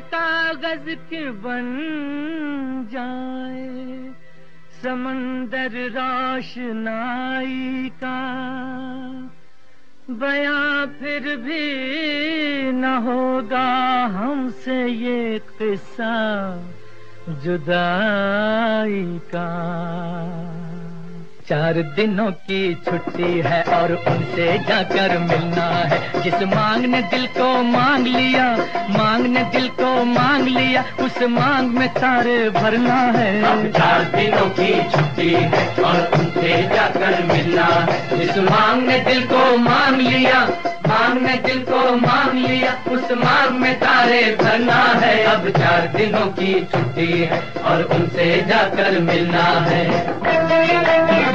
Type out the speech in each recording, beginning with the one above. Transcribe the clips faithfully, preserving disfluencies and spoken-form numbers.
कागज के बन जाए समंदर रोशनाई का, बयां फिर भी न होगा हमसे ये किस्सा जुदाई का। चार दिनों की छुट्टी है और उनसे जाकर मिलना है। जिस मांग ने दिल को मांग लिया, मांग ने दिल को मांग लिया, उस मांग में तारे भरना है। अब चार दिनों की छुट्टी है और उनसे जाकर मिलना है। जिस मांग ने दिल को मांग लिया, मांग ने दिल को मांग लिया, उस मांग में तारे भरना है। अब चार दिनों की छुट्टी है और उनसे जाकर मिलना है।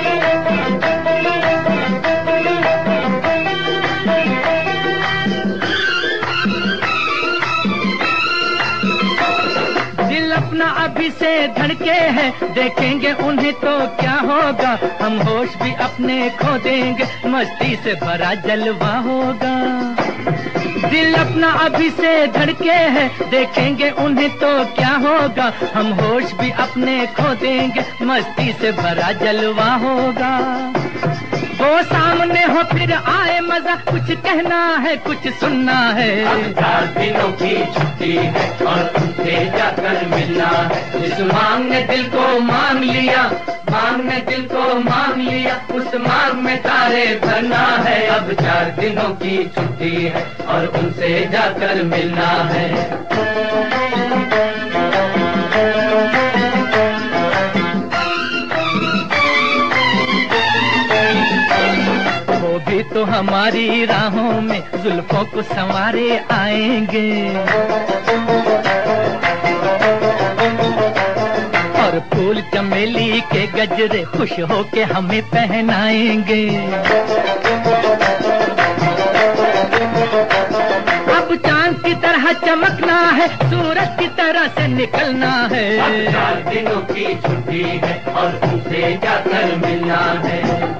दिल अपना अभी से धड़के है, देखेंगे उन्हें तो क्या होगा। हम होश भी अपने खो देंगे, मस्ती से भरा जलवा होगा। दिल अपना अभी से धड़के है, देखेंगे उन्हें तो क्या होगा। हम होश भी अपने खो देंगे, मस्ती से भरा जलवा होगा। वो सामने हो फिर आए मजा, कुछ कहना है कुछ सुनना है। अब चार दिनों की छुट्टी है और उनसे जाकर मिलना है। जिस मांग ने दिल को मांग लिया, मांग ने दिल को मांग लिया, उस मांग में तारे भरना है। अब चार दिनों की छुट्टी है और उनसे जाकर मिलना है। भी तो हमारी राहों में जुल्फों को संवारे आएंगे और फूल चमेली के गजरे खुश होके हमें पहनाएंगे। अब चांद की तरह चमकना है, सूरज की तरह से निकलना है। अब चार दिनों की छुट्टी है और उनसे जाकर मिलना है।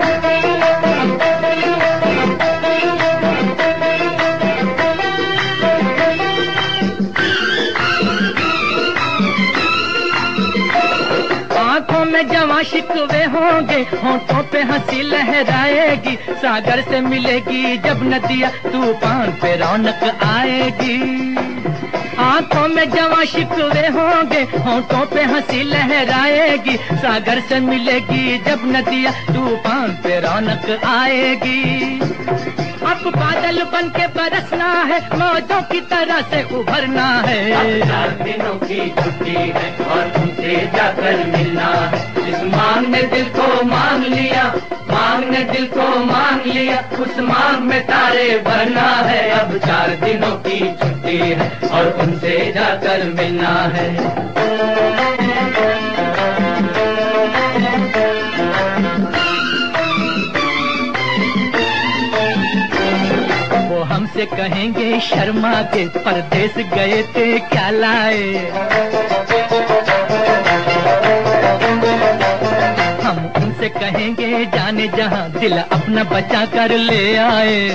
आंखों में जवां शिकवे होंगे, होंठों पे हंसी लहराएगी। सागर से मिलेगी जब नदियाँ, तूफान पे रौनक आएगी। आंखों में जवां शिकवे होंगे, होंठों पे हंसी लहराएगी। सागर से मिलेगी जब नदियाँ, तूफान पे रौनक आएगी। अब बादल बन के बरसना है, मौजों की तरह से उभरना है। अब चार दिनों की छुट्टी है और उनसे जाकर मिलना है। जिस मांग ने दिल को मांग लिया, मांग ने दिल को मांग लिया, उस मांग में तारे भरना है। अब चार दिनों की छुट्टी है और उनसे जाकर मिलना है। हमसे कहेंगे शर्मा के परदेस गए थे क्या लाए। हम उनसे कहेंगे जाने जहां दिल अपना बचा कर ले आए।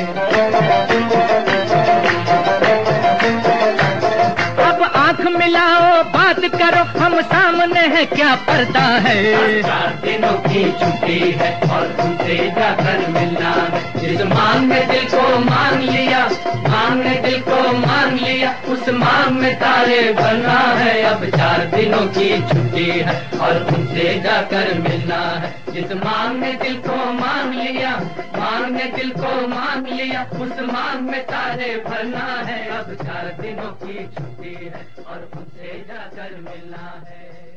अब आंख मिलाओ बात करो, हम सामने है क्या पर्दा है। चार दिनों की छुट्टी है और उनसे जाकर मिलना है। जिस मांग में दिल को मांग लिया, मांग ने दिल को मांग लिया, उस मांग में तारे भरना है। अब चार दिनों की छुट्टी है और उनसे जाकर मिलना है। जिस मांग ने दिल को मांग लिया, मांग ने दिल को मांग लिया, उस मांग में तारे भरना है। अब चार दिनों की छुट्टी है और उनसे जाकर मिलना है।